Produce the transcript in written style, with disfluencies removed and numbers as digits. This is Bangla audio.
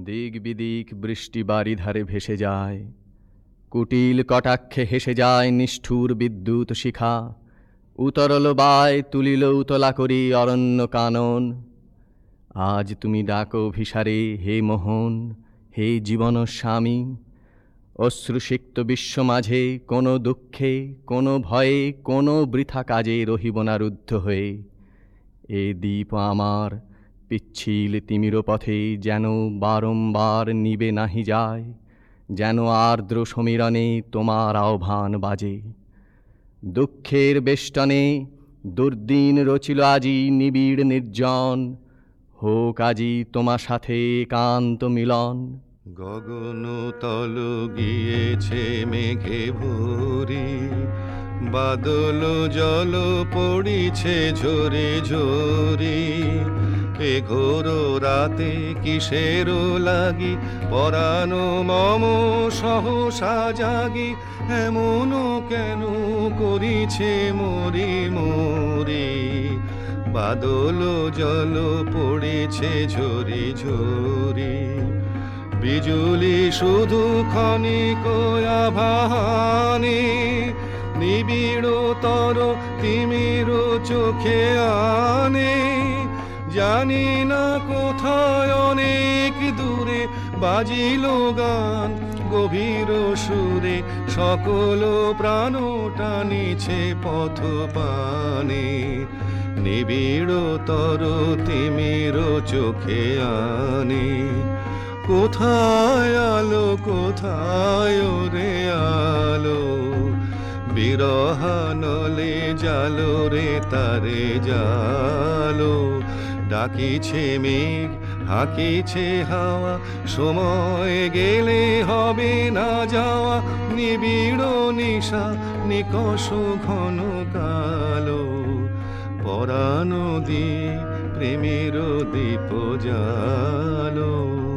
দিক বিদিক বৃষ্টি বারিধারে ভেসে যায়, কুটিল কটাক্ষে হেসে যায় নিষ্ঠুর বিদ্যুৎ শিখা। উতরল বায় তুলিল উতলা করি অরণ্য কানন। আজ তুমি ডাকো ভিসারে হে মোহন, হে জীবন স্বামী। অশ্রুসিক্ত বিশ্ব মাঝে কোনো দুঃখে কোনো ভয়ে কোনো বৃথা কাজে রহিব না রুদ্ধ হয়ে। এ দ্বীপ আমার পিচ্ছিল তিমির পথে যেন বারংবার নিবে নাহি যায়, যেন আর্দ্র সমীরণে তোমার আহ্বান বাজে। দুঃখের বেষ্টনে দুর্দিন রচিল আজি নিবিড় নির্জন, হোক আজি তোমার সাথে একান্ত মিলন। গগন তল গিয়েছে মেঘে ভরি, বাদল জল পড়িছে ঝরে ঝরি। এ ঘোর রাতে কিসের লাগি পরানো মম সহসা জাগি। এমন কেন করিছে মরি মরি, বাদল জল পড়েছে ঝরি ঝরি। বিজুলি শুধু ক্ষণিক আভানে, নিবিড় তর তিমির চোখে আনে। জানি না কোথায় অনেক দূরে বাজিল গান গভীর সুরে, সকল প্রাণ টানিছে পথ পানে। নিবিড় তর তিমির চোখে আনে। কোথায় আলো কোথায় রে আলো, বিরহানলে জালো রে তারে জালো। ডাকিছে মেঘ হাকিছে হাওয়া, সময় গেলে হবে না যাওয়া। নিবিড় নিশা নিকষ ঘন কালো, পরাণ দিয়ে প্রেমের দীপ জালো।